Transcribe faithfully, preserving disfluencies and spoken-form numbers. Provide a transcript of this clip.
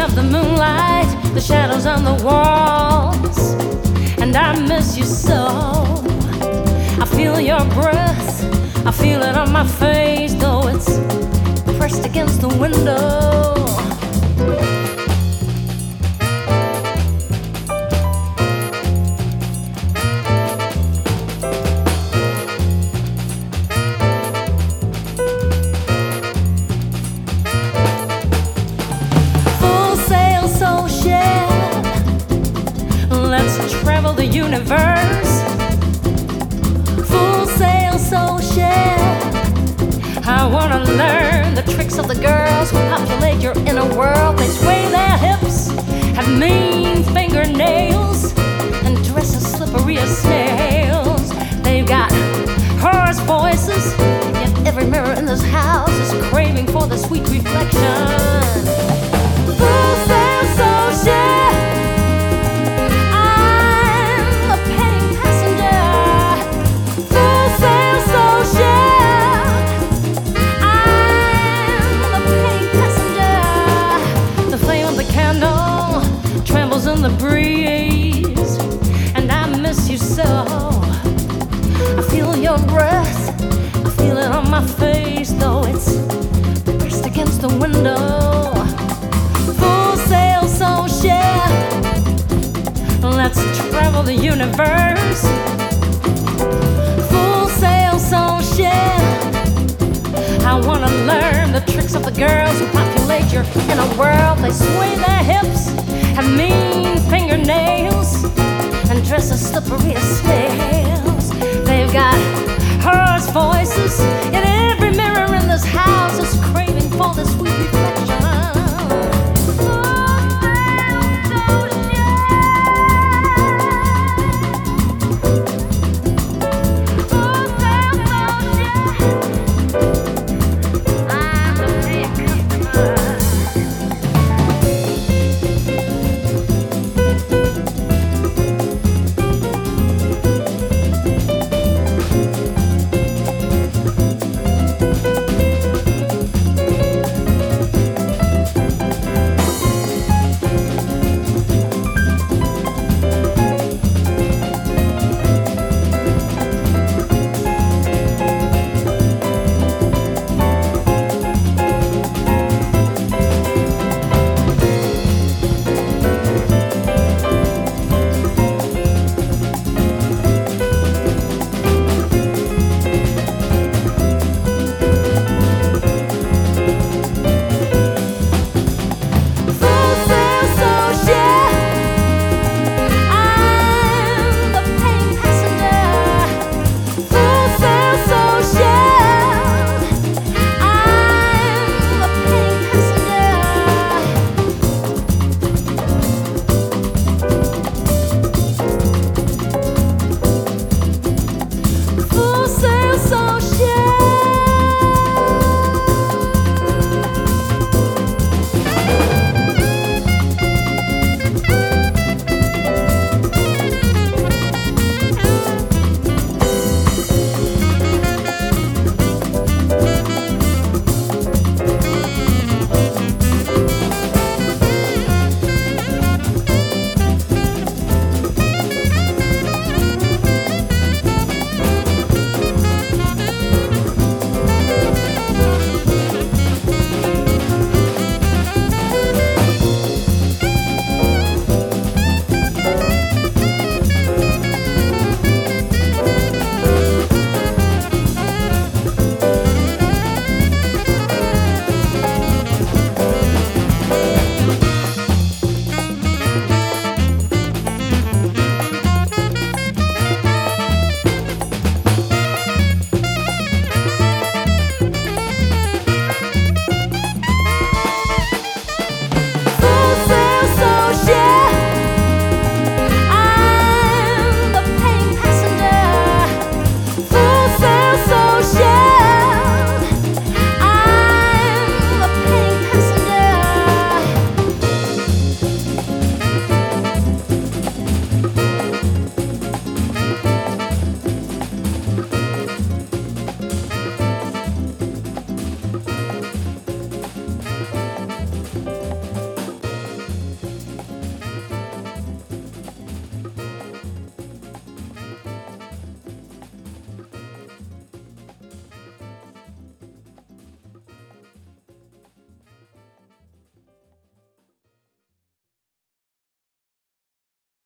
of the moonlight, the shadows on the walls, and I miss you so. I feel your breath, I feel it on my face, though it's pressed against the window. Travel the universe, full sail, so share. I wanna learn the tricks of the girls who populate your inner world. They sway their hips, have mean fingernails, and dress as slippery as snails. They've got hoarse voices, yet every mirror in this house is craving for the sweet reflection. Full sail, so share. The breeze, and I miss you so. I feel your breath, I feel it on my face, though it's pressed against the window. Full sail, so share. Let's travel the universe. Full sail, so share. I wanna learn the tricks of the girls who populate your inner world. They sway their hips, have mean fingernails, and dress as slippery as snails. They've got hoarse voices, and every mirror in this house is crazy